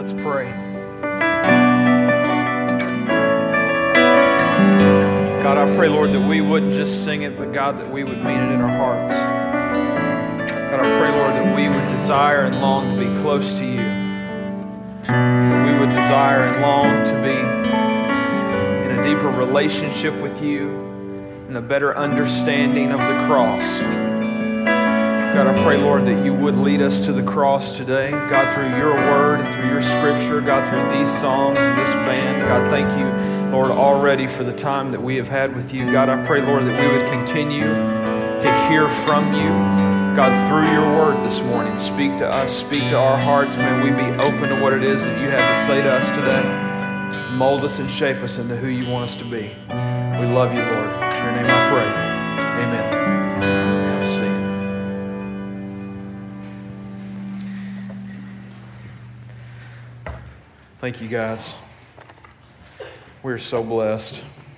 Let's pray. God, I pray, Lord, that we wouldn't just sing it, but God, that we would mean it in our hearts. God, I pray, Lord, that we would desire and long to be close to you. That we would desire and long to be in a deeper relationship with you and a better understanding of the cross. God, I pray, Lord, that you would lead us to the cross today. God, through your word and through your scripture, God, through these songs and this band. God, thank you, Lord, already for the time that we have had with you. God, I pray, Lord, that we would continue to hear from you. God, through your word this morning, speak to us, speak to our hearts. May we be open to what it is that you have to say to us today. Mold us and shape us into who you want us to be. We love you, Lord. In your name I pray. Amen. Thank you, guys. We're so blessed.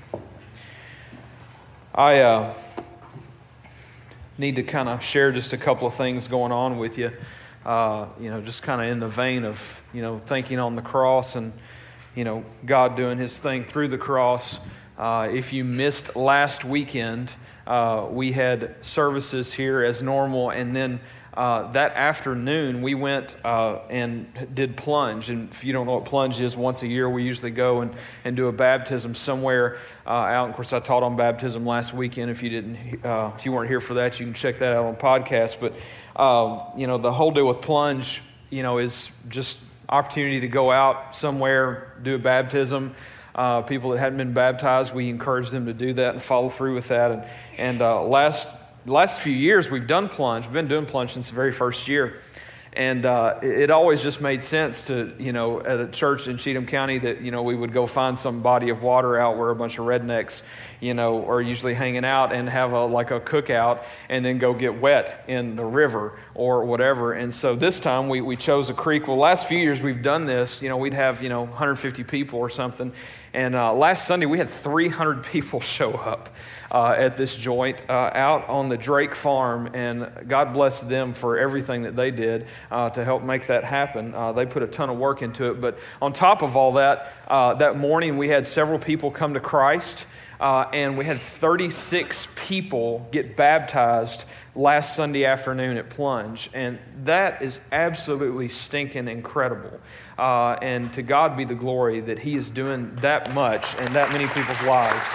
I need to kind of share just a couple of things going on with you. Just kind of in the vein of, thinking on the cross and, God doing his thing through the cross. If you missed last weekend, we had services here as normal, and then that afternoon, we went and did plunge. And if you don't know what plunge is, once a year we usually go and do a baptism somewhere out. Of course, I taught on baptism last weekend. If you weren't here for that, you can check that out on podcast. But the whole deal with plunge, is just opportunity to go out somewhere, do a baptism. People that hadn't been baptized, we encourage them to do that and follow through with that. And last few years, we've done plunge. We've been doing plunge since the very first year. And it always just made sense to, at a church in Cheatham County that, we would go find some body of water out where a bunch of rednecks, are usually hanging out and have a cookout and then go get wet in the river or whatever. And so this time we chose a creek. Well, last few years we've done this, we'd have, 150 people or something. And last Sunday we had 300 people show up at this joint out on the Drake farm, and God bless them for everything that they did to help make that happen. They put a ton of work into it. But on top of all that, that morning we had several people come to Christ, and we had 36 people get baptized last Sunday afternoon at Plunge, and that is absolutely stinking incredible. And to God be the glory that he is doing that much in that many people's lives.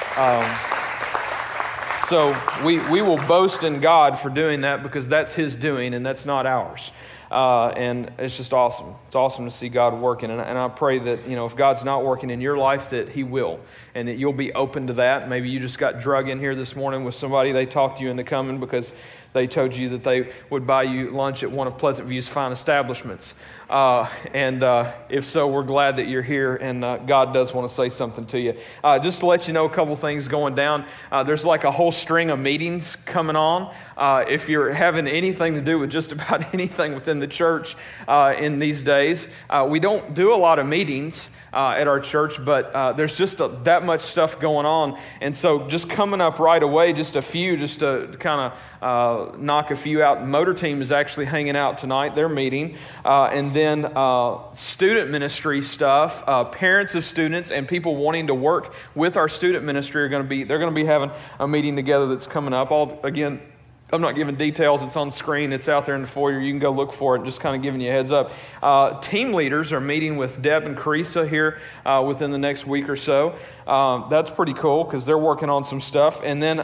So we will boast in God for doing that because that's his doing and that's not ours. And it's just awesome. It's awesome to see God working. And I pray that, if God's not working in your life, that he will. And that you'll be open to that. Maybe you just got drug in here this morning with somebody. They talked you into coming because they told you that they would buy you lunch at one of Pleasant View's fine establishments. And if so, we're glad that you're here, and God does want to say something to you. Just to let you know a couple things going down, there's like a whole string of meetings coming on. If you're having anything to do with just about anything within the church in these days, we don't do a lot of meetings at our church, but there's just that much stuff going on. And so just coming up right away, just a few, just to kind of knock a few out. Motor Team is actually hanging out tonight. They're meeting. And then student ministry stuff, parents of students and people wanting to work with our student ministry they're going to be having a meeting together that's coming up. Again, I'm not giving details. It's on screen. It's out there in the foyer. You can go look for it. Just kind of giving you a heads up. Team leaders are meeting with Deb and Carissa here within the next week or so. That's pretty cool because they're working on some stuff. And then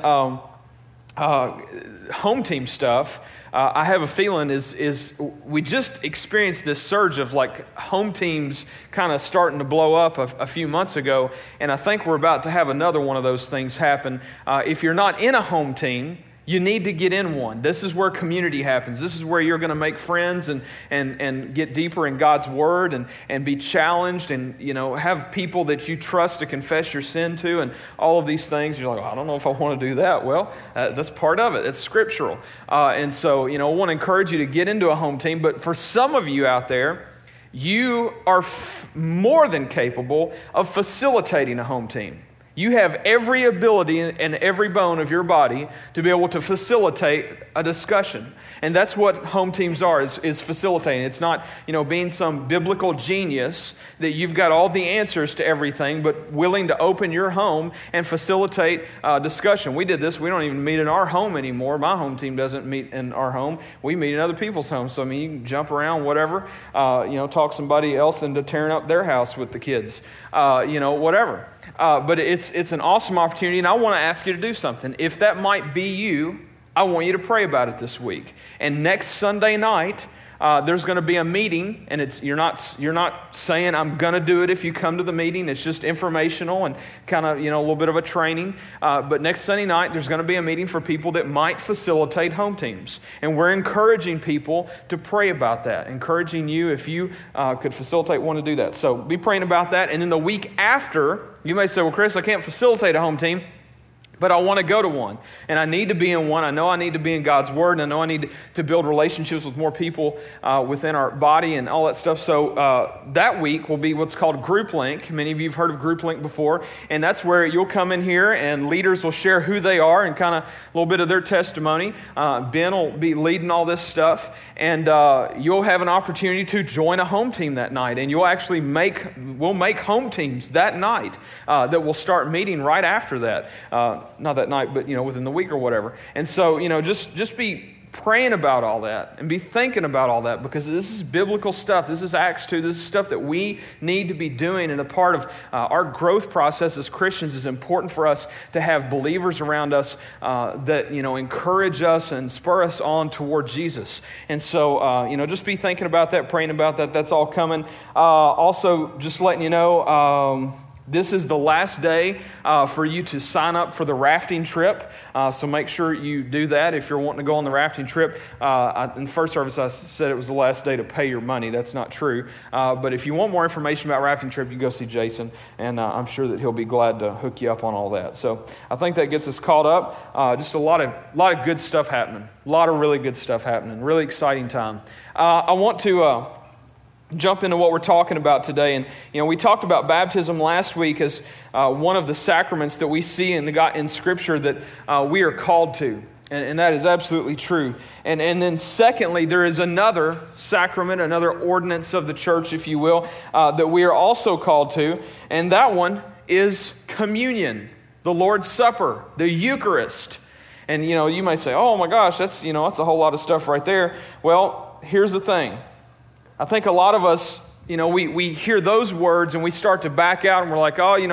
home team stuff. I have a feeling is we just experienced this surge of home teams kind of starting to blow up a few months ago, and I think we're about to have another one of those things happen. If you're not in a home team, you need to get in one. This is where community happens. This is where you're going to make friends and get deeper in God's Word and be challenged and, have people that you trust to confess your sin to and all of these things. You're like, I don't know if I want to do that. Well, that's part of it. It's scriptural. And so, I want to encourage you to get into a home team. But for some of you out there, you are more than capable of facilitating a home team. You have every ability and every bone of your body to be able to facilitate a discussion. And that's what home teams are, is facilitating. It's not, being some biblical genius that you've got all the answers to everything, but willing to open your home and facilitate discussion. We did this. We don't even meet in our home anymore. My home team doesn't meet in our home. We meet in other people's homes. So, you can jump around, whatever, talk somebody else into tearing up their house with the kids, whatever. But it's an awesome opportunity, and I want to ask you to do something. If that might be you, I want you to pray about it this week. And next Sunday night, there's going to be a meeting, and you're not saying I'm going to do it if you come to the meeting. It's just informational and kind of a little bit of a training. But next Sunday night, there's going to be a meeting for people that might facilitate home teams, and we're encouraging people to pray about that. Encouraging you, if you could facilitate, want to do that. So be praying about that. And then the week after, you may say, "Well, Chris, I can't facilitate a home team, but I want to go to one, and I need to be in one. I know I need to be in God's Word, and I know I need to build relationships with more people within our body and all that stuff." So that week will be what's called Group Link. Many of you have heard of Group Link before, and that's where you'll come in here, and leaders will share who they are and kind of a little bit of their testimony. Ben will be leading all this stuff, and you'll have an opportunity to join a home team that night, and you'll actually we'll make home teams that night that will start meeting right after that. Not that night, but, within the week or whatever. And so, just be praying about all that and be thinking about all that, because this is biblical stuff. This is Acts 2. This is stuff that we need to be doing, and a part of our growth process as Christians is important for us to have believers around us that, encourage us and spur us on toward Jesus. And so, just be thinking about that, praying about that. That's all coming. Also, just letting you know, this is the last day for you to sign up for the rafting trip. So make sure you do that if you're wanting to go on the rafting trip. In the first service, I said it was the last day to pay your money. That's not true. But if you want more information about rafting trip, you go see Jason, and I'm sure that he'll be glad to hook you up on all that. So I think that gets us caught up. Just a lot of good stuff happening. A lot of really good stuff happening. Really exciting time. I want to jump into what we're talking about today. And, we talked about baptism last week as one of the sacraments that we see in Scripture that we are called to. And that is absolutely true. And then secondly, there is another sacrament, another ordinance of the church, if you will, that we are also called to. And that one is communion, the Lord's Supper, the Eucharist. And, you may say, "Oh my gosh, that's a whole lot of stuff right there." Well, here's the thing. I think a lot of us, we hear those words and we start to back out, and we're like, "Oh,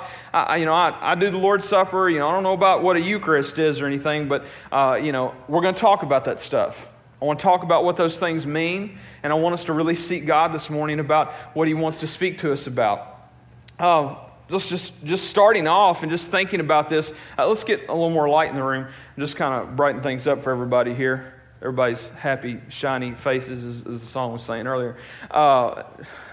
I do the Lord's Supper. I don't know about what a Eucharist is or anything, but we're going to talk about that stuff. I want to talk about what those things mean, and I want us to really seek God this morning about what He wants to speak to us about." Just starting off and just thinking about this, let's get a little more light in the room and just kind of brighten things up for everybody here. Everybody's happy, shiny faces, as the song was saying earlier. I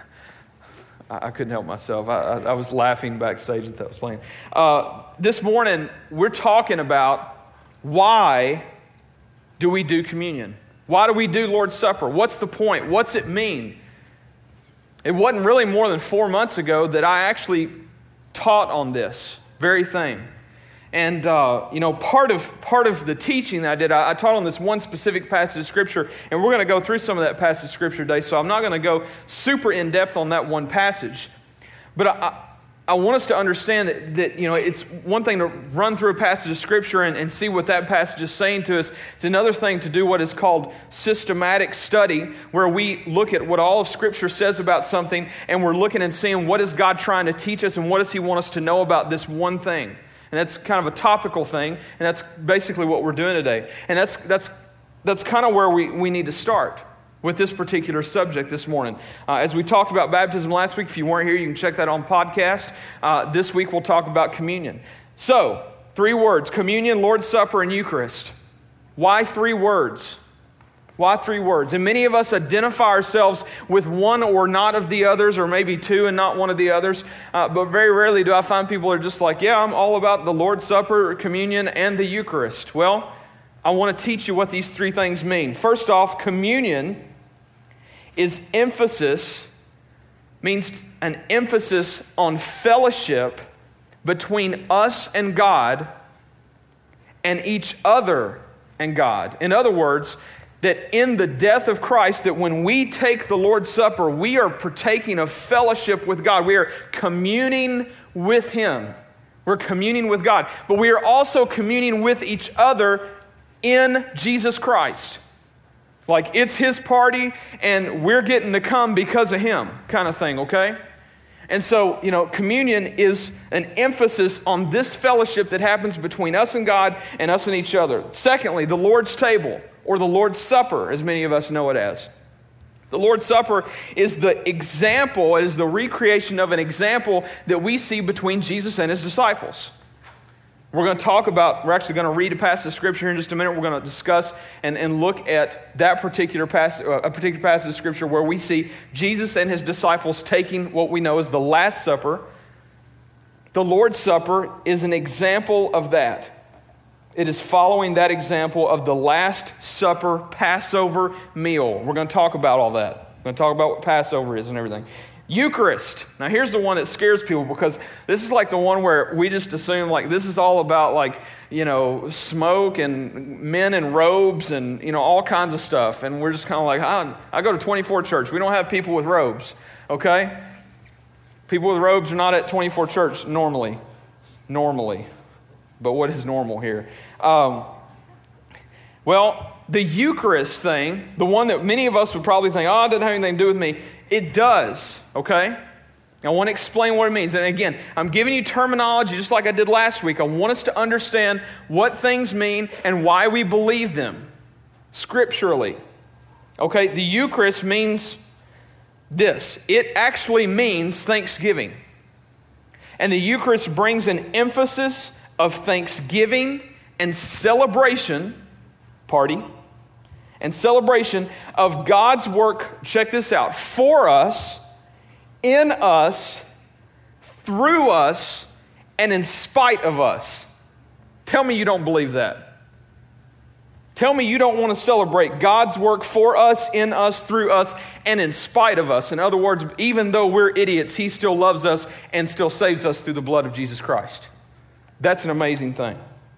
couldn't help myself. I was laughing backstage that was playing. This morning, we're talking about why do we do communion? Why do we do Lord's Supper? What's the point? What's it mean? It wasn't really more than 4 months ago that I actually taught on this very thing. And, part of the teaching that I did, I taught on this one specific passage of Scripture, and we're going to go through some of that passage of Scripture today, so I'm not going to go super in-depth on that one passage. But I want us to understand that it's one thing to run through a passage of Scripture and see what that passage is saying to us. It's another thing to do what is called systematic study, where we look at what all of Scripture says about something, and we're looking and seeing what is God trying to teach us, and what does He want us to know about this one thing. And that's kind of a topical thing, and that's basically what we're doing today. And that's kind of where we need to start with this particular subject this morning. As we talked about baptism last week, if you weren't here, you can check that on podcast. This week we'll talk about communion. So, 3 words: communion, Lord's Supper, and Eucharist. Why 3 words? Why 3 words? And many of us identify ourselves with one or not of the others, or maybe 2 and not one of the others. But very rarely do I find people who are just like, "Yeah, I'm all about the Lord's Supper, communion, and the Eucharist." Well, I want to teach you what these 3 things mean. First off, communion means an emphasis on fellowship between us and God and each other and God. In other words, that in the death of Christ, that when we take the Lord's Supper, we are partaking of fellowship with God. We are communing with Him. We're communing with God. But we are also communing with each other in Jesus Christ. Like it's His party and we're getting to come because of Him kind of thing, okay? And so, communion is an emphasis on this fellowship that happens between us and God and us and each other. Secondly, the Lord's table, or the Lord's Supper, as many of us know it as. The Lord's Supper is the example, it is the recreation of an example that we see between Jesus and His disciples. We're actually going to read a passage of Scripture here in just a minute. We're going to discuss and look at that particular passage, of Scripture where we see Jesus and His disciples taking what we know as the Last Supper. The Lord's Supper is an example of that. It is following that example of the Last Supper Passover meal. We're going to talk about all that. We're going to talk about what Passover is and everything. Eucharist. Now here's the one that scares people because this is like the one where we just assume like this is all about smoke and men in robes and all kinds of stuff. And we're just kind of like, I go to 24 church. We don't have people with robes, okay? People with robes are not at 24 church normally. But what is normal here? The Eucharist thing, the one that many of us would probably think, it doesn't have anything to do with me. It does, okay? I want to explain what it means. And again, I'm giving you terminology just like I did last week. I want us to understand what things mean and why we believe them scripturally. Okay, the Eucharist means this. It actually means thanksgiving. And the Eucharist brings an emphasis of thanksgiving and celebration, and celebration of God's work, check this out, for us, in us, through us, and in spite of us. Tell me you don't believe that. Tell me you don't want to celebrate God's work for us, in us, through us, and in spite of us. In other words, even though we're idiots, He still loves us and still saves us through the blood of Jesus Christ. That's an amazing thing.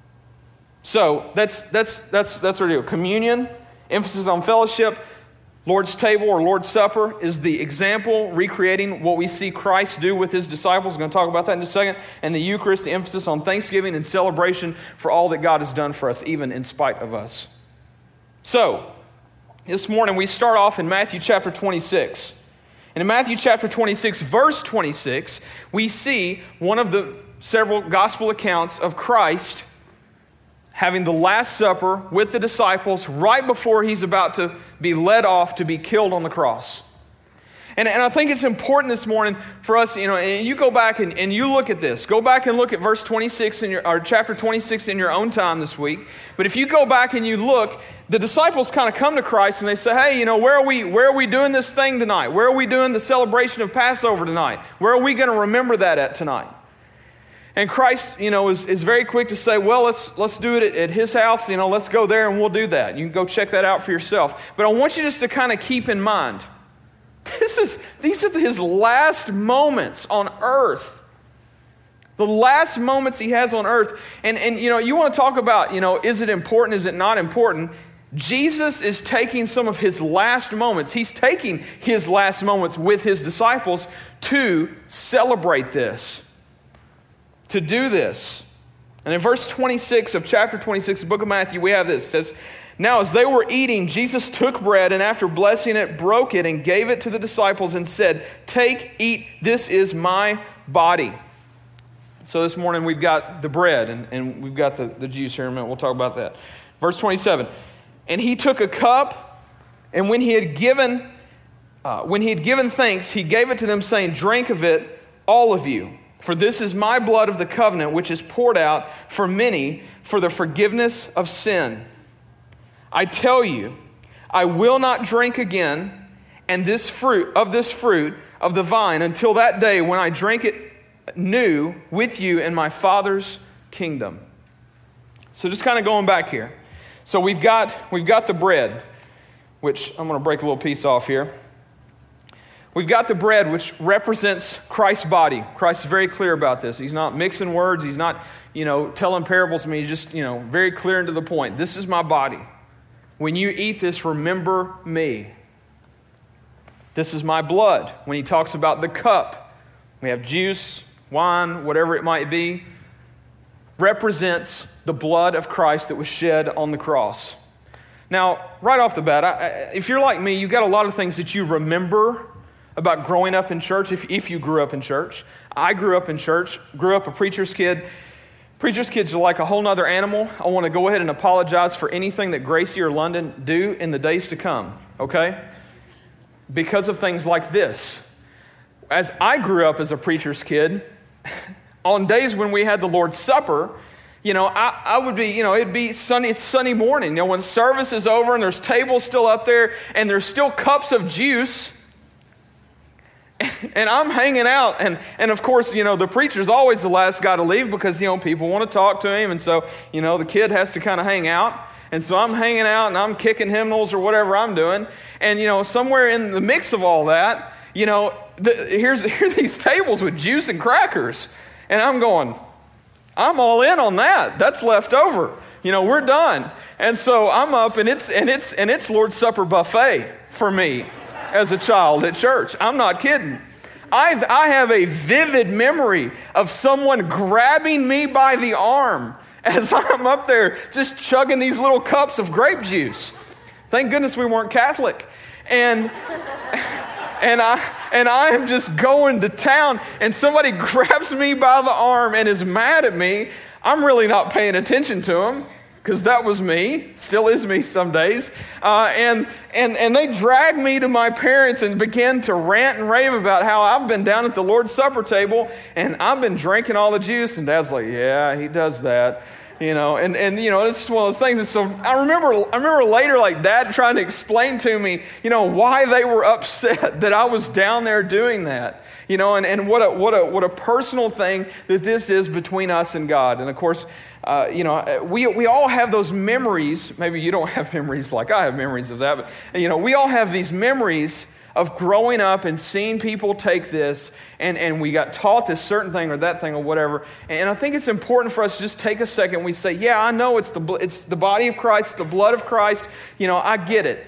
So that's what we do. Communion, emphasis on fellowship. Lord's table or Lord's Supper is the example recreating what we see Christ do with His disciples. We're going to talk about that in just a second. And the Eucharist, the emphasis on thanksgiving and celebration for all that God has done for us, even in spite of us. So, this morning we start off in Matthew chapter 26. And in Matthew chapter 26, verse 26, we see one of the several gospel accounts of Christ having the Last Supper with the disciples right before He's about to be led off to be killed on the cross. And I think it's important this morning for us, and you go back and you look at this. Go back and look at verse 26 or chapter 26 in your own time this week. But if you go back and you look, the disciples kind of come to Christ and they say, hey, where are we doing this thing tonight? Where are we doing the celebration of Passover tonight? Where are we going to remember that at tonight? And Christ, is very quick to say, well, let's do it at His house. Let's go there and we'll do that. You can go check that out for yourself. But I want you just to kind of keep in mind, these are His last moments on earth. The last moments He has on earth. And you want to talk about, is it important? Is it not important? Jesus is taking some of His last moments. He's taking His last moments with His disciples to celebrate this. To do this. And in verse 26 of chapter 26, the book of Matthew, we have this. It says, now as they were eating, Jesus took bread and after blessing it, broke it and gave it to the disciples and said, take, eat, this is my body. So this morning we've got the bread and we've got the juice here in a minute. We'll talk about that. Verse 27, and He took a cup and when he had given thanks, He gave it to them saying, drink of it, all of you. For this is my blood of the covenant, which is poured out for many for the forgiveness of sin. I tell you, I will not drink again this fruit of the vine until that day when I drink it new with you in my Father's kingdom. So just kind of going back here. So we've got the bread, which I'm going to break a little piece off here. We've got the bread, which represents Christ's body. Christ is very clear about this. He's not mixing words. He's not, telling parables to me. He's just, very clear and to the point. This is my body. When you eat this, remember me. This is my blood. When he talks about the cup, we have juice, wine, whatever it might be, represents the blood of Christ that was shed on the cross. Now, right off the bat, if you're like me, you've got a lot of things that you remember about growing up in church, if you grew up in church. I grew up in church, grew up a preacher's kid. Preacher's kids are like a whole nother animal. I want to go ahead and apologize for anything that Gracie or London do in the days to come, okay? Because of things like this. As I grew up as a preacher's kid, on days when we had the Lord's Supper, I would be, it'd be sunny, it's Sunday morning, when service is over and there's tables still up there and there's still cups of juice and I'm hanging out and of course, the preacher's always the last guy to leave because, people want to talk to him and so, the kid has to kind of hang out. And so I'm hanging out and I'm kicking hymnals or whatever I'm doing. And, somewhere in the mix of all that, here are these tables with juice and crackers. And I'm going, I'm all in on that. That's left over. We're done. And so I'm up and it's Lord's Supper buffet for me as a child at church. I'm not kidding. I have a vivid memory of someone grabbing me by the arm as I'm up there just chugging these little cups of grape juice. Thank goodness we weren't Catholic. And I am just going to town and somebody grabs me by the arm and is mad at me. I'm really not paying attention to him because that was me, still is me some days. And they dragged me to my parents and began to rant and rave about how I've been down at the Lord's Supper table and I've been drinking all the juice. And Dad's like, yeah, he does that. It's just one of those things. And so I remember later, like Dad trying to explain to me, why they were upset that I was down there doing that, and what a personal thing that this is between us and God. And of course, we all have those memories. Maybe you don't have memories like I have memories of that, but we all have these memories of growing up and seeing people take this and we got taught this certain thing or that thing or whatever. And I think it's important for us to just take a second and we say, yeah, I know it's the body of Christ, the blood of Christ. I get it.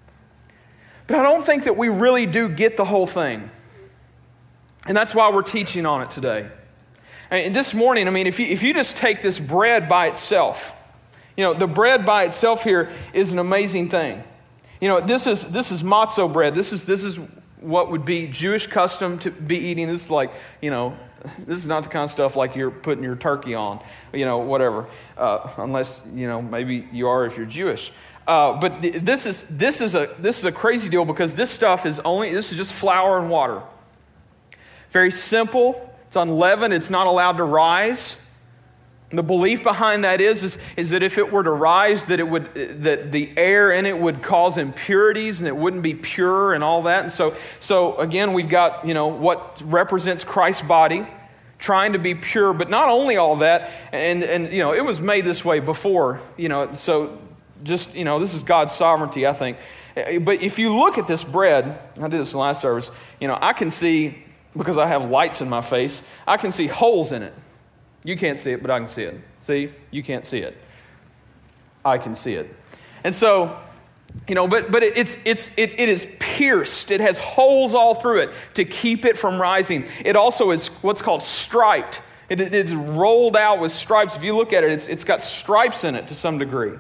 But I don't think that we really do get the whole thing. And that's why we're teaching on it today. And this morning, if you just take this bread by itself, the bread by itself here is an amazing thing. This is matzo bread. This is what would be Jewish custom to be eating. This is like, this is not the kind of stuff like you're putting your turkey on, whatever. Unless, maybe you are if you're Jewish. But this is a crazy deal because this stuff is just flour and water. Very simple. It's unleavened. It's not allowed to rise. The belief behind that is that if it were to rise, that the air in it would cause impurities and it wouldn't be pure and all that. And so again, we've got, what represents Christ's body trying to be pure, but not only all that, and it was made this way before, so just, this is God's sovereignty, I think. But if you look at this bread, I did this in the last service, I can see, because I have lights in my face, I can see holes in it. You can't see it, but I can see it. See? You can't see it. I can see it. And so, but it is pierced. It has holes all through it to keep it from rising. It also is what's called striped. It is rolled out with stripes. If you look at it, it's got stripes in it to some degree.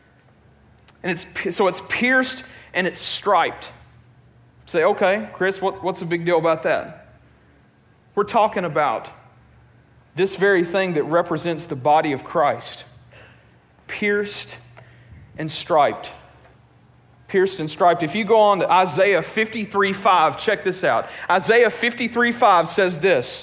And it's pierced and it's striped. Say, okay, Chris, what's the big deal about that? We're talking about this very thing that represents the body of Christ. Pierced and striped. Pierced and striped. If you go on to Isaiah 53:5, check this out. Isaiah 53:5 says this.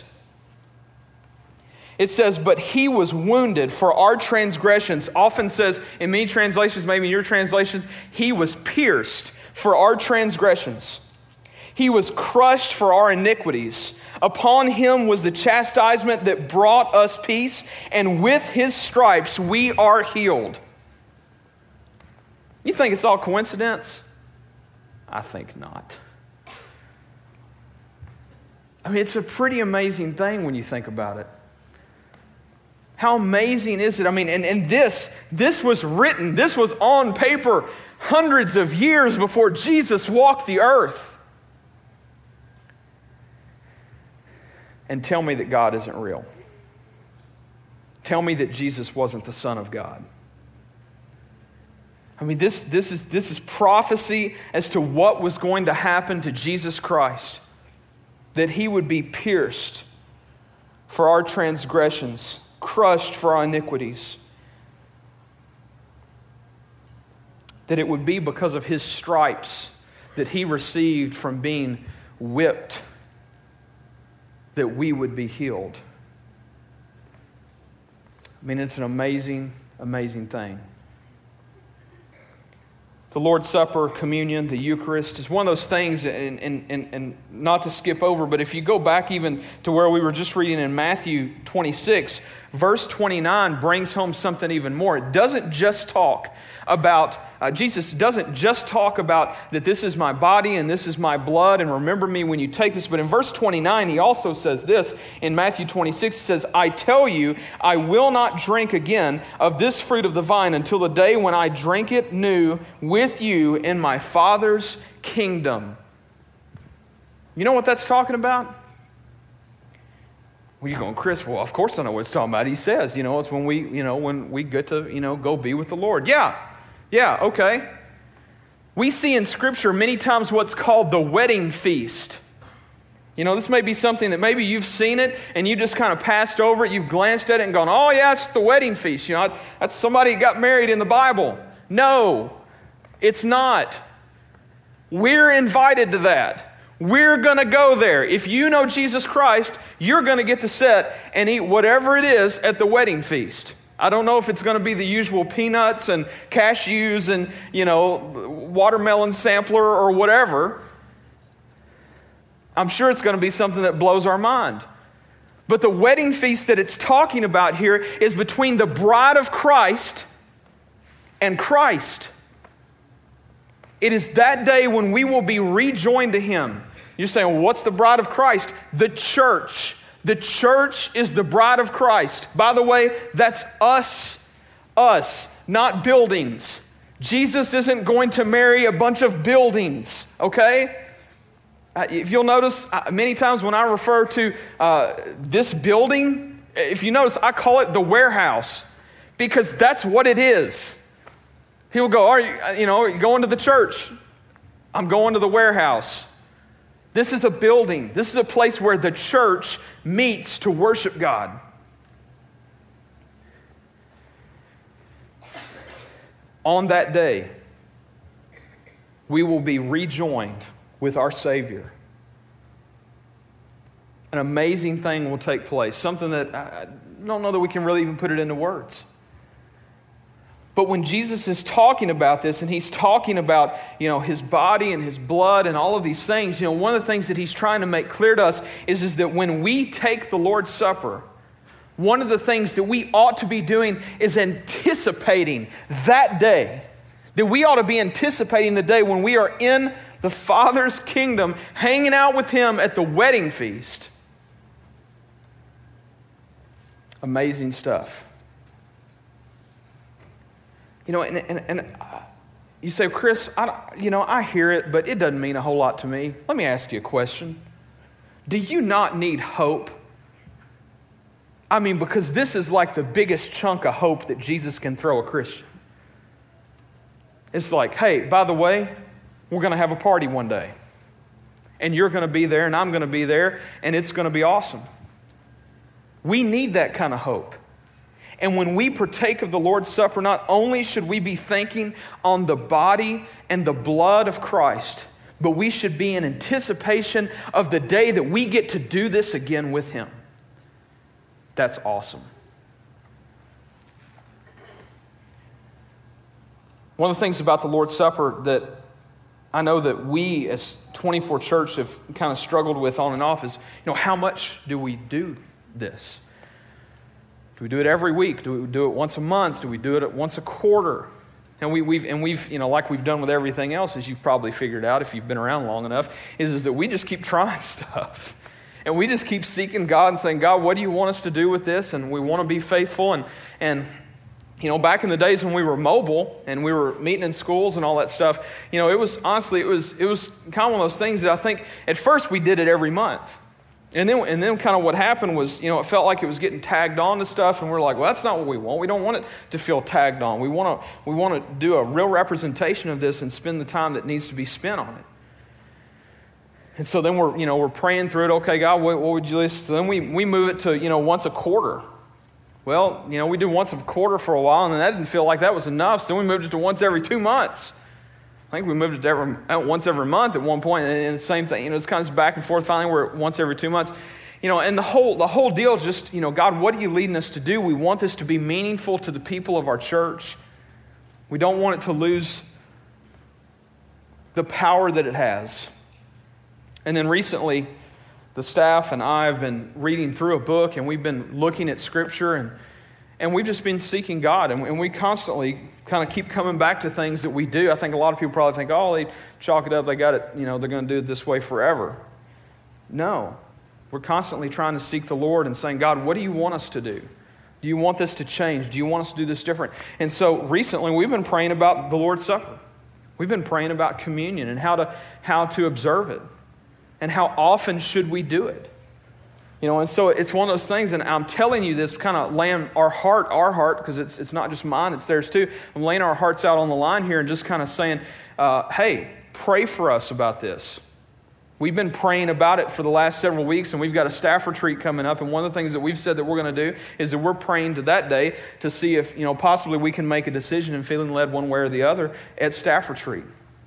It says, but he was wounded for our transgressions. Often says, in many translations, maybe in your translations, he was pierced for our transgressions. He was crushed for our iniquities. Upon him was the chastisement that brought us peace, and with his stripes we are healed. You think it's all coincidence? I think not. I mean, it's a pretty amazing thing when you think about it. How amazing is it? I mean, and this was written, this was on paper hundreds of years before Jesus walked the earth. And tell me that God isn't real. Tell me that Jesus wasn't the Son of God. I mean, this is prophecy as to what was going to happen to Jesus Christ. That he would be pierced for our transgressions, crushed for our iniquities. That it would be because of his stripes that he received from being whipped that we would be healed. I mean, it's an amazing, amazing thing. The Lord's Supper, communion, the Eucharist is one of those things, and not to skip over, but if you go back even to where we were just reading in Matthew 26, verse 29 brings home something even more. It doesn't just talk about, Jesus doesn't just talk about that this is my body and this is my blood and remember me when you take this. But in verse 29, he also says this. In Matthew 26, he says, I tell you, I will not drink again of this fruit of the vine until the day when I drink it new with you in my Father's kingdom. You know what that's talking about? Well, you're going, Chris, well, of course I know what it's talking about. He says, it's when we get to, go be with the Lord. Yeah, okay. We see in Scripture many times what's called the wedding feast. This may be something that maybe you've seen it and you just kind of passed over it. You've glanced at it and gone, oh yeah, it's the wedding feast. That's somebody who got married in the Bible. No, it's not. We're invited to that. We're going to go there. If you know Jesus Christ, you're going to get to sit and eat whatever it is at the wedding feast. I don't know if it's going to be the usual peanuts and cashews and, watermelon sampler or whatever. I'm sure it's going to be something that blows our mind. But the wedding feast that it's talking about here is between the bride of Christ and Christ. It is that day when we will be rejoined to Him. You're saying, well, what's the bride of Christ? The church. The church is the bride of Christ. By the way, that's us, not buildings. Jesus isn't going to marry a bunch of buildings, okay? If you'll notice, many times when I refer to this building, if you notice, I call it the warehouse because that's what it is. He'll go, are you going to the church? I'm going to the warehouse. This is a building. This is a place where the church meets to worship God. On that day, we will be rejoined with our Savior. An amazing thing will take place. Something that I don't know that we can really even put it into words. But when Jesus is talking about this, and he's talking about, his body and his blood and all of these things, one of the things that he's trying to make clear to us is that when we take the Lord's Supper, one of the things that we ought to be doing is anticipating that day. That we ought to be anticipating the day when we are in the Father's kingdom, hanging out with Him at the wedding feast. Amazing stuff. And you say, Chris, I hear it, but it doesn't mean a whole lot to me. Let me ask you a question. Do you not need hope? I mean, because this is like the biggest chunk of hope that Jesus can throw a Christian. It's like, hey, by the way, we're going to have a party one day. And you're going to be there, and I'm going to be there, and it's going to be awesome. We need that kind of hope. And when we partake of the Lord's Supper, not only should we be thinking on the body and the blood of Christ, but we should be in anticipation of the day that we get to do this again with Him. That's awesome. One of the things about the Lord's Supper that I know that we as 24 Church have kind of struggled with on and off is, how much do we do this? Do we do it every week? Do we do it once a month? Do we do it once a quarter? And we've like we've done with everything else, as you've probably figured out if you've been around long enough, is that we just keep trying stuff. And we just keep seeking God and saying, God, what do you want us to do with this? And we want to be faithful. And back in the days when we were mobile and we were meeting in schools and all that stuff, it was honestly, it was kind of one of those things that I think at first we did it every month. And then kind of what happened was, it felt like it was getting tagged on to stuff, and we're like, well, that's not what we want. We don't want it to feel tagged on. We want to do a real representation of this and spend the time that needs to be spent on it. And so then we're praying through it. Okay, God, what would you list? So then we move it to, once a quarter. Well, we did once a quarter for a while, and then that didn't feel like that was enough. So then we moved it to once every 2 months. I think we moved it to once every month at one point, and the same thing. It's kind of back and forth. Finally, we're at once every 2 months. And the whole deal is just, God, what are you leading us to do? We want this to be meaningful to the people of our church. We don't want it to lose the power that it has. And then recently, the staff and I have been reading through a book, and we've been looking at Scripture, and we've just been seeking God, and we constantly kind of keep coming back to things that we do. I think a lot of people probably think, oh, they chalk it up, they got it, they're going to do it this way forever. No. We're constantly trying to seek the Lord and saying, God, what do you want us to do? Do you want this to change? Do you want us to do this different? And so recently we've been praying about the Lord's Supper. We've been praying about communion and how to observe it. And how often should we do it? And so it's one of those things, and I'm telling you this, kind of laying our heart, because it's not just mine, it's theirs too. I'm laying our hearts out on the line here and just kind of saying, hey, pray for us about this. We've been praying about it for the last several weeks, and we've got a staff retreat coming up, and one of the things that we've said that we're going to do is that we're praying to that day to see if, possibly we can make a decision and feeling led one way or the other at staff retreat.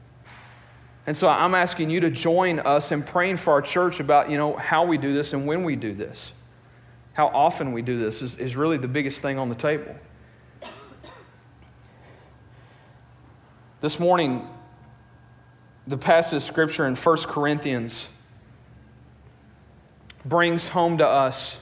And so I'm asking you to join us in praying for our church about, how we do this and when we do this. How often we do this is really the biggest thing on the table. This morning, the passage of Scripture in 1 Corinthians brings home to us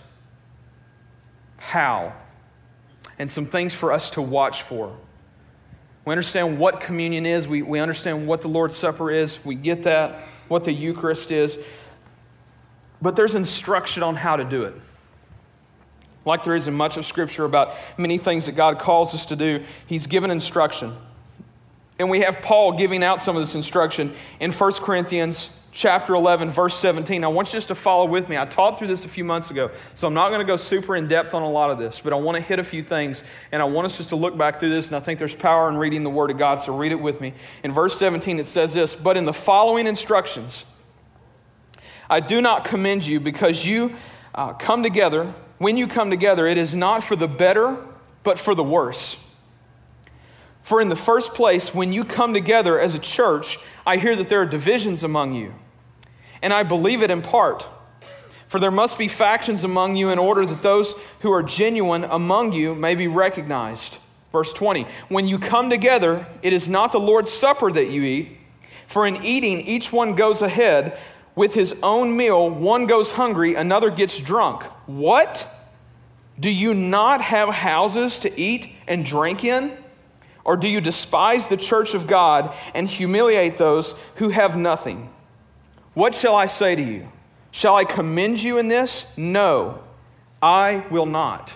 how and some things for us to watch for. We understand what communion is. We understand what the Lord's Supper is. We get that, what the Eucharist is. But there's instruction on how to do it. Like there is in much of Scripture about many things that God calls us to do, He's given instruction. And we have Paul giving out some of this instruction in 1 Corinthians chapter 11, verse 17. I want you just to follow with me. I taught through this a few months ago, so I'm not going to go super in depth on a lot of this, but I want to hit a few things, and I want us just to look back through this, and I think there's power in reading the Word of God, so read it with me. In verse 17, it says this, "But in the following instructions, I do not commend you because you come together. When you come together, it is not for the better, but for the worse. For in the first place, when you come together as a church, I hear that there are divisions among you. And I believe it in part. For there must be factions among you in order that those who are genuine among you may be recognized." Verse 20, "When you come together, it is not the Lord's Supper that you eat. For in eating, each one goes ahead with his own meal. One goes hungry, another gets drunk. What? Do you not have houses to eat and drink in? Or do you despise the church of God and humiliate those who have nothing? What shall I say to you? Shall I commend you in this? No, I will not."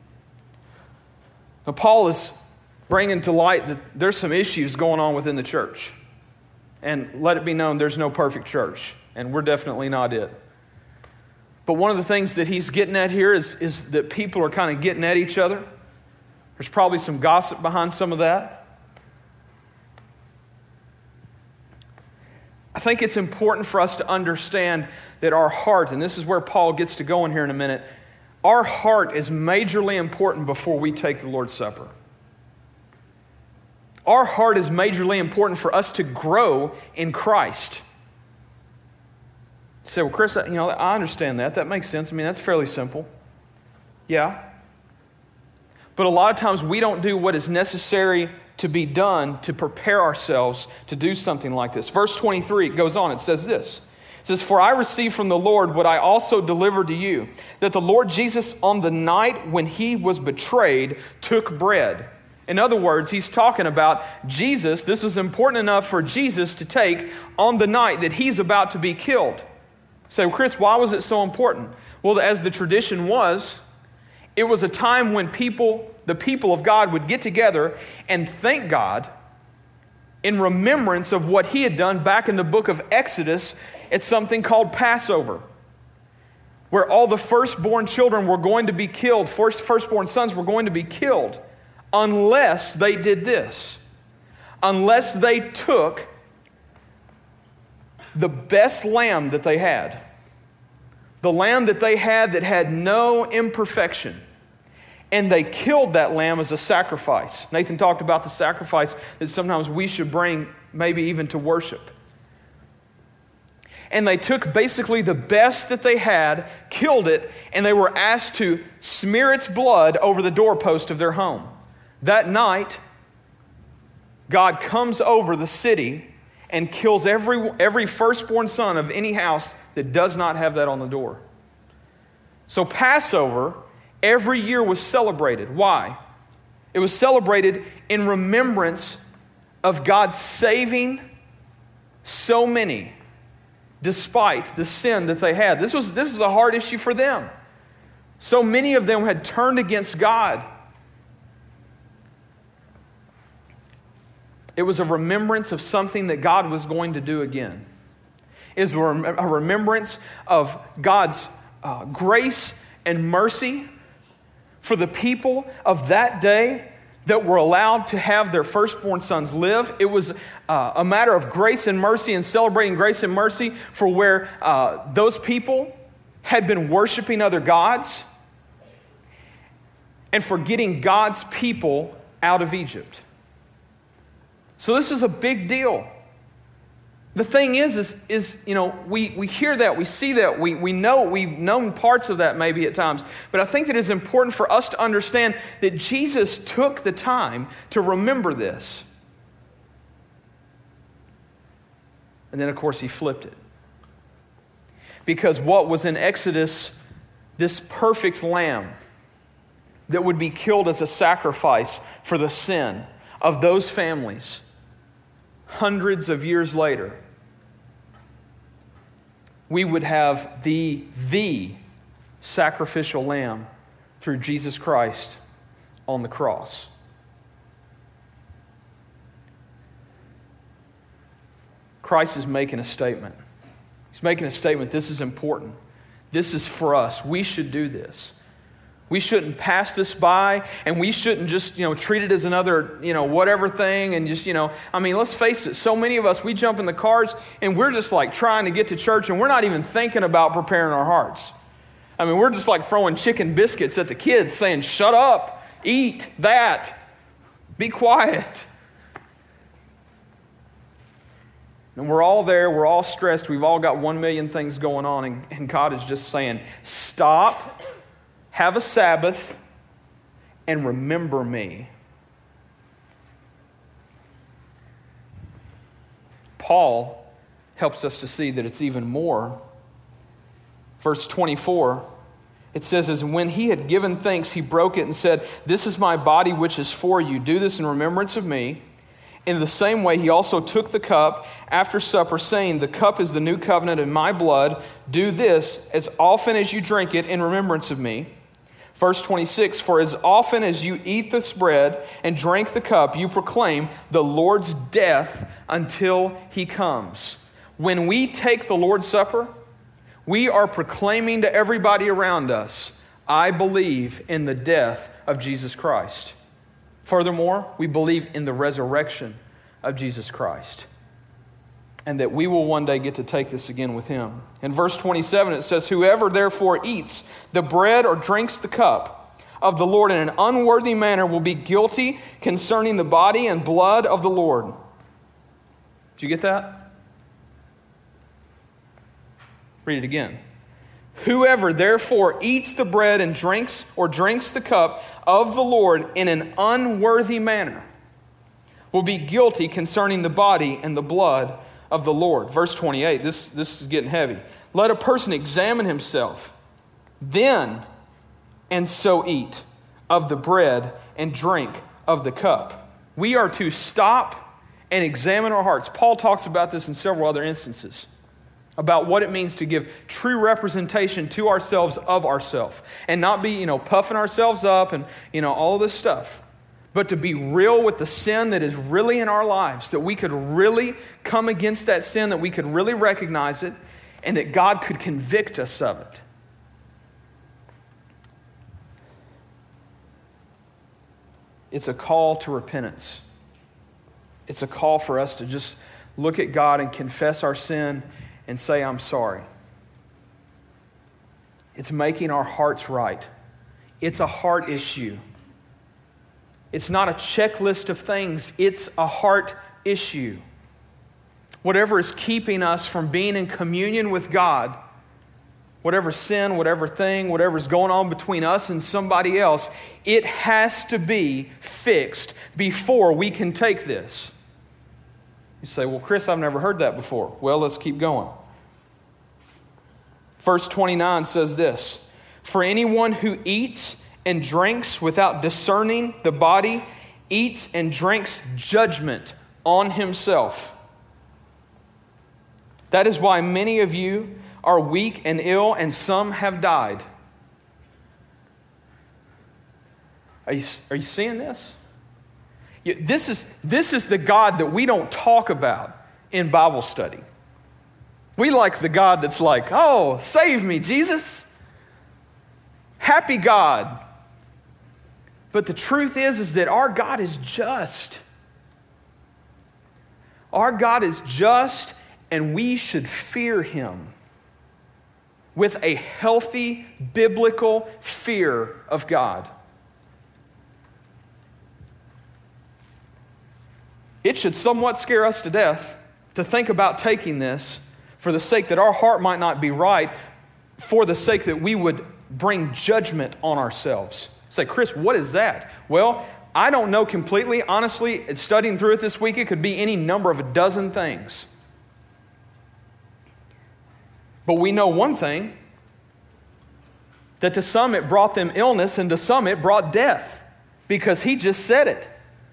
Now, Paul is bringing to light that there's some issues going on within the church. And let it be known, there's no perfect church. And we're definitely not it. But one of the things that he's getting at here is that people are kind of getting at each other. There's probably some gossip behind some of that. I think it's important for us to understand that our heart, and this is where Paul gets to go in here in a minute, our heart is majorly important before we take the Lord's Supper. Our heart is majorly important for us to grow in Christ. You say, well, Chris, I understand that. That makes sense. I mean, that's fairly simple. Yeah. But a lot of times we don't do what is necessary to be done to prepare ourselves to do something like this. Verse 23 goes on. It says this. It says, "For I received from the Lord what I also delivered to you, that the Lord Jesus on the night when He was betrayed took bread." In other words, he's talking about Jesus. This was important enough for Jesus to take on the night that He's about to be killed. Say, well, Chris, why was it so important? Well, as the tradition was, it was a time when the people of God would get together and thank God in remembrance of what He had done back in the book of Exodus at something called Passover, where all the firstborn children were going to be killed, firstborn sons were going to be killed, unless they did this. Unless they took the best lamb that they had, the lamb that they had that had no imperfection, and they killed that lamb as a sacrifice. Nathan talked about the sacrifice that sometimes we should bring, maybe even to worship. And they took basically the best that they had, killed it, and they were asked to smear its blood over the doorpost of their home. That night, God comes over the city and kills every firstborn son of any house that does not have that on the door. So Passover every year was celebrated. Why? It was celebrated in remembrance of God saving so many despite the sin that they had. This was a hard issue for them. So many of them had turned against God. It was a remembrance of something that God was going to do again. It was a remembrance of God's grace and mercy for the people of that day that were allowed to have their firstborn sons live. It was a matter of grace and mercy and celebrating grace and mercy for where those people had been worshiping other gods and for getting God's people out of Egypt. So this is a big deal. The thing is we hear that, we see that, we know, we've known parts of that maybe at times, but I think that it's important for us to understand that Jesus took the time to remember this. And then, of course, He flipped it. Because what was in Exodus, this perfect lamb that would be killed as a sacrifice for the sin of those families, hundreds of years later, we would have the sacrificial lamb through Jesus Christ on the cross. Christ is making a statement. He's making a statement. This is important. This is for us. We should do this. We shouldn't pass this by, and we shouldn't just, treat it as another, whatever thing, and just, let's face it, so many of us, we jump in the cars, and we're just like trying to get to church, and we're not even thinking about preparing our hearts. We're just like throwing chicken biscuits at the kids, saying, shut up, eat that, be quiet. And we're all there, we're all stressed, we've all got 1 million things going on, and God is just saying, stop, have a Sabbath, and remember me. Paul helps us to see that it's even more. Verse 24, it says, as when he had given thanks, he broke it and said, this is my body which is for you. Do this in remembrance of me. In the same way, he also took the cup after supper, saying, the cup is the new covenant in my blood. Do this as often as you drink it in remembrance of me. Verse 26, for as often as you eat this bread and drink the cup, you proclaim the Lord's death until He comes. When we take the Lord's Supper, we are proclaiming to everybody around us, I believe in the death of Jesus Christ. Furthermore, we believe in the resurrection of Jesus Christ, and that we will one day get to take this again with Him. In verse 27, it says, whoever therefore eats the bread or drinks the cup of the Lord in an unworthy manner will be guilty concerning the body and blood of the Lord. Did you get that? Read it again. Whoever therefore eats the bread and drinks the cup of the Lord in an unworthy manner will be guilty concerning the body and the blood of the Lord. Verse 28, this is getting heavy. Let a person examine himself, then and so eat of the bread and drink of the cup. We are to stop and examine our hearts. Paul talks about this in several other instances. about what it means to give true representation to ourselves of ourselves and not be, puffing ourselves up and, all this stuff, but to be real with the sin that is really in our lives, that we could really come against that sin, that we could really recognize it, and that God could convict us of it. It's a call to repentance. It's a call for us to just look at God and confess our sin and say, I'm sorry. It's making our hearts right. It's a heart issue. It's not a checklist of things. It's a heart issue. Whatever is keeping us from being in communion with God, whatever sin, whatever thing, whatever's going on between us and somebody else, it has to be fixed before we can take this. You say, well, Chris, I've never heard that before. Well, let's keep going. Verse 29 says this, for anyone who eats and drinks without discerning the body eats and drinks judgment on himself. That is why many of you are weak and ill, and some have died. Are you seeing this? This is the God that we don't talk about in Bible study. We like the God that's like, oh, save me, Jesus. Happy God. But the truth is that our God is just. Our God is just, and we should fear Him with a healthy, biblical fear of God. It should somewhat scare us to death to think about taking this for the sake that our heart might not be right, for the sake that we would bring judgment on ourselves. Say, Chris, what is that? Well, I don't know completely. Honestly, studying through it this week, it could be any number of a dozen things. But we know one thing, that to some it brought them illness and to some it brought death, because He just said it.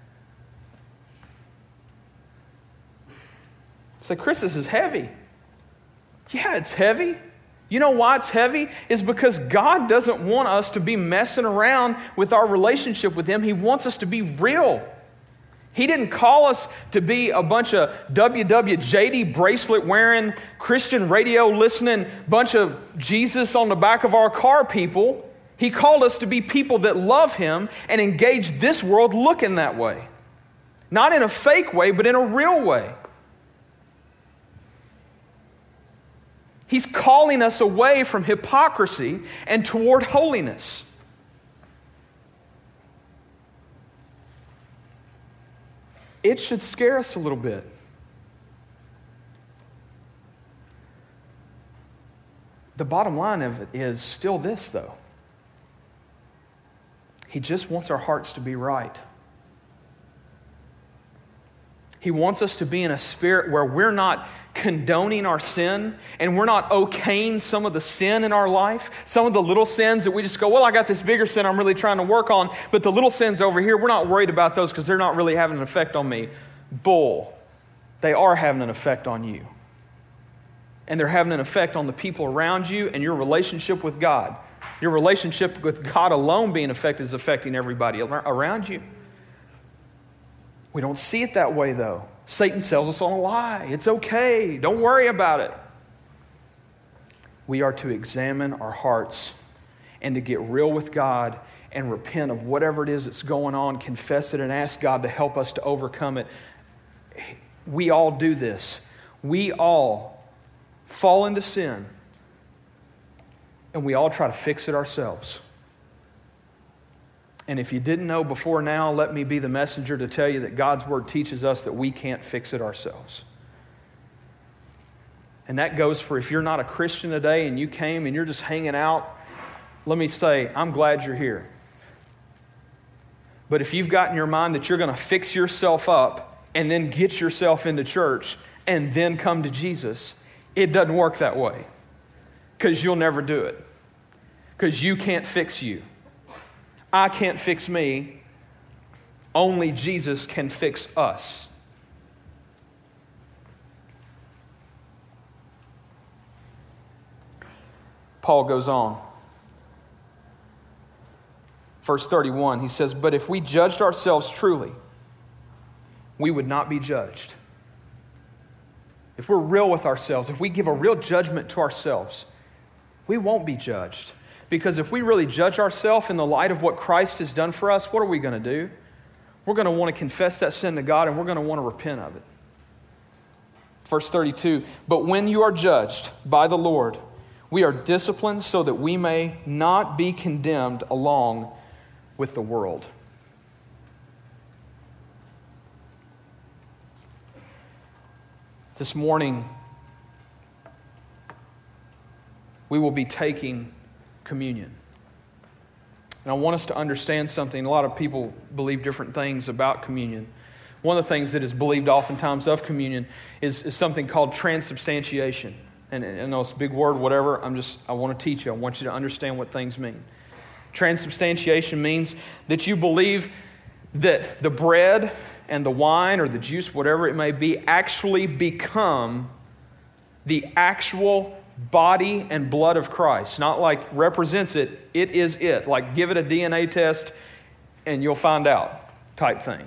Say, Chris, this is heavy. Yeah, it's heavy. You know why it's heavy? It's because God doesn't want us to be messing around with our relationship with Him. He wants us to be real. He didn't call us to be a bunch of WWJD bracelet wearing, Christian radio listening, bunch of Jesus on the back of our car people. He called us to be people that love Him and engage this world looking that way. Not in a fake way, but in a real way. He's calling us away from hypocrisy and toward holiness. It should scare us a little bit. The bottom line of it is still this, though. He just wants our hearts to be right. He wants us to be in a spirit where we're not condoning our sin and we're not okaying some of the sin in our life, some of the little sins that we just go, well, I got this bigger sin I'm really trying to work on, but the little sins over here, we're not worried about those because they're not really having an effect on me. Bull. They are having an effect on you. And they're having an effect on the people around you and your relationship with God. Your relationship with God alone being affected is affecting everybody around you. We don't see it that way, though. Satan sells us on a lie. It's okay. Don't worry about it. We are to examine our hearts and to get real with God and repent of whatever it is that's going on, confess it, and ask God to help us to overcome it. We all do this. We all fall into sin, and we all try to fix it ourselves. And if you didn't know before now, let me be the messenger to tell you that God's Word teaches us that we can't fix it ourselves. And that goes for if you're not a Christian today and you came and you're just hanging out, let me say, I'm glad you're here. But if you've got in your mind that you're going to fix yourself up and then get yourself into church and then come to Jesus, it doesn't work that way. Because you'll never do it. Because you can't fix you. I can't fix me. Only Jesus can fix us. Paul goes on. Verse 31, he says, "But if we judged ourselves truly, we would not be judged." If we're real with ourselves, if we give a real judgment to ourselves, we won't be judged. Because if we really judge ourselves in the light of what Christ has done for us, what are we going to do? We're going to want to confess that sin to God, and we're going to want to repent of it. Verse 32, "But when you are judged by the Lord, we are disciplined so that we may not be condemned along with the world." This morning, we will be taking communion. And I want us to understand something. A lot of people believe different things about communion. One of the things that is believed oftentimes of communion is something called transubstantiation. And I know it's a big word, whatever. I want to teach you. I want you to understand what things mean. Transubstantiation means that you believe that the bread and the wine or the juice, whatever it may be, actually become the actual body and blood of Christ. Not like represents it, it is it. Like give it a DNA test and you'll find out type thing.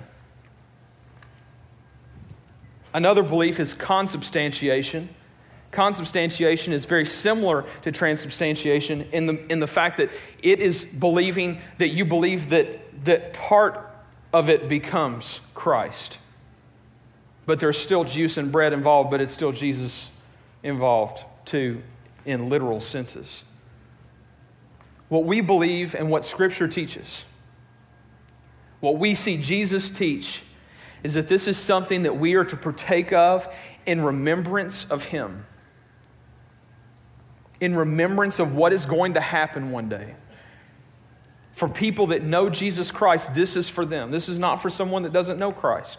Another belief is consubstantiation. Consubstantiation is very similar to transubstantiation in the fact that it is believing that you believe that part of it becomes Christ. But there's still juice and bread involved, but it's still Jesus involved too in literal senses. What we believe and what Scripture teaches, what we see Jesus teach, is that this is something that we are to partake of in remembrance of Him. In remembrance of what is going to happen one day. For people that know Jesus Christ, this is for them. This is not for someone that doesn't know Christ.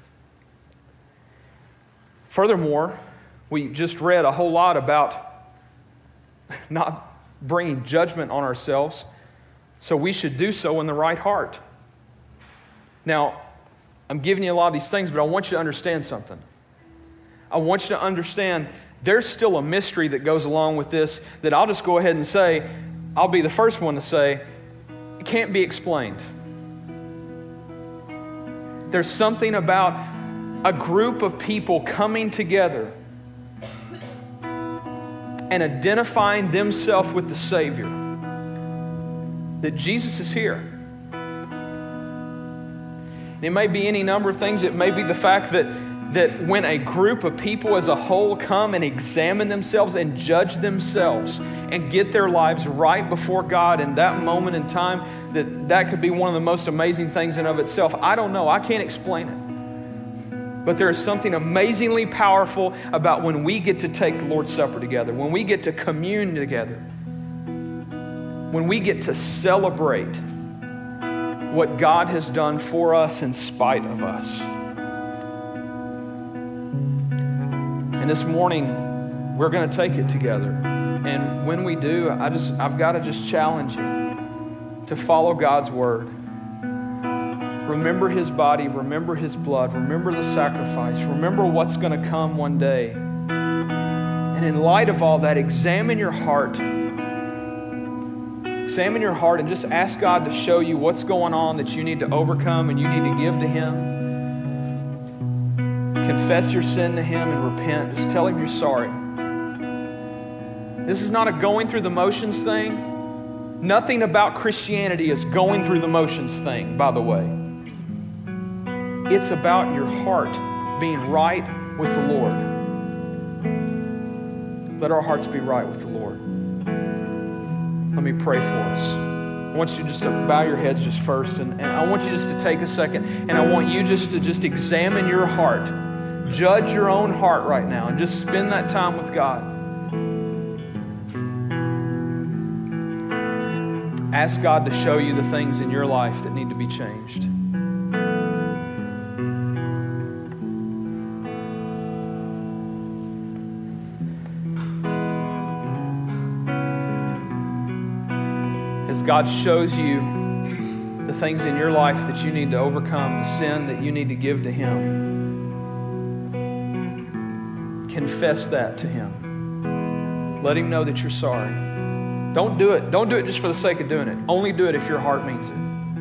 Furthermore, we just read a whole lot about not bringing judgment on ourselves, so we should do so in the right heart. Now, I'm giving you a lot of these things, but I want you to understand something. I want you to understand there's still a mystery that goes along with this that I'll just go ahead and say, I'll be the first one to say, it can't be explained. There's something about a group of people coming together and identifying themselves with the Savior. That Jesus is here. And it may be any number of things. It may be the fact that when a group of people as a whole come and examine themselves and judge themselves and get their lives right before God in that moment in time, that could be one of the most amazing things in of itself. I don't know. I can't explain it. But there is something amazingly powerful about when we get to take the Lord's Supper together, when we get to commune together, when we get to celebrate what God has done for us in spite of us. And this morning, we're going to take it together. And when we do, I've got to just challenge you to follow God's word. Remember His body, remember His blood, remember the sacrifice, remember what's going to come one day. And in light of all that, examine your heart. Examine your heart and just ask God to show you what's going on that you need to overcome and you need to give to Him. Confess your sin to Him and repent. Just tell Him you're sorry. This is not a going through the motions thing. Nothing about Christianity is going through the motions thing, by the way. It's about your heart being right with the Lord. Let our hearts be right with the Lord. Let me pray for us. I want you just to bow your heads just first, and I want you just to take a second, and I want you just to examine your heart. Judge your own heart right now, and just spend that time with God. Ask God to show you the things in your life that need to be changed. As God shows you the things in your life that you need to overcome, the sin that you need to give to Him, confess that to Him. Let Him know that you're sorry. Don't do it. Don't do it just for the sake of doing it. Only do it if your heart means it.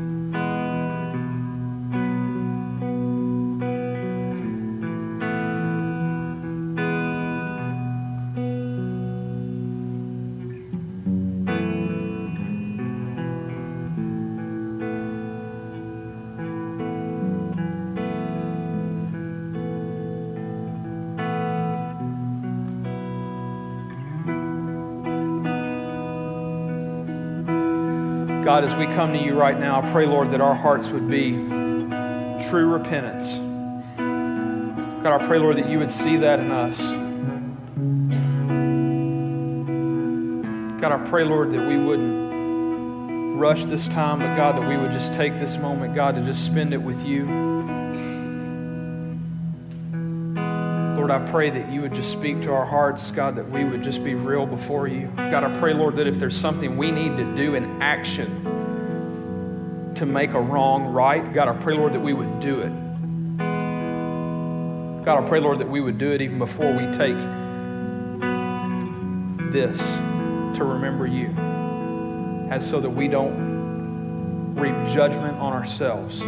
God, as we come to you right now, I pray, Lord, that our hearts would be true repentance. God, I pray, Lord, that you would see that in us. God, I pray, Lord, that we wouldn't rush this time, but God, that we would just take this moment, God, to just spend it with you. Lord, I pray that you would just speak to our hearts, God, that we would just be real before you. God, I pray, Lord, that if there's something we need to do in action to make a wrong right, God, I pray, Lord, that we would do it. God, I pray, Lord, that we would do it even before we take this to remember you, as so that we don't reap judgment on ourselves.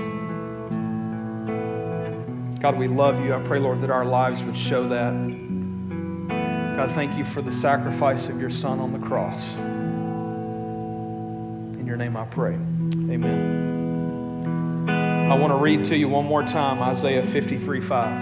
God, we love you. I pray, Lord, that our lives would show that. God, thank you for the sacrifice of your Son on the cross. In your name I pray. Amen. I want to read to you one more time Isaiah 53:5.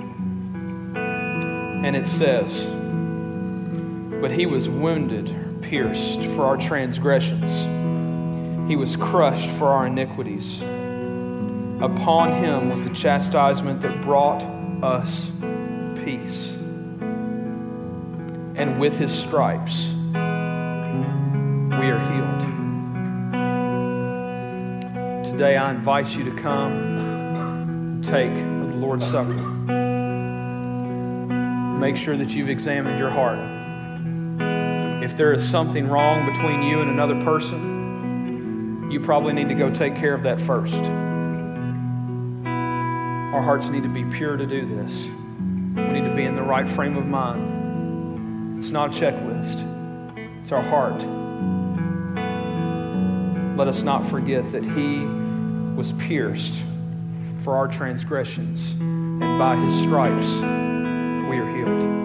And it says, "But he was wounded, pierced for our transgressions. He was crushed for our iniquities. Upon him was the chastisement that brought us peace. And with his stripes we are healed." Today I invite you to come and take of the Lord's Supper. Make sure that you've examined your heart. If there is something wrong between you and another person, you probably need to go take care of that first. Our hearts need to be pure to do this. We need to be in the right frame of mind. It's not a checklist. It's our heart. Let us not forget that he was pierced for our transgressions, and by his stripes we are healed.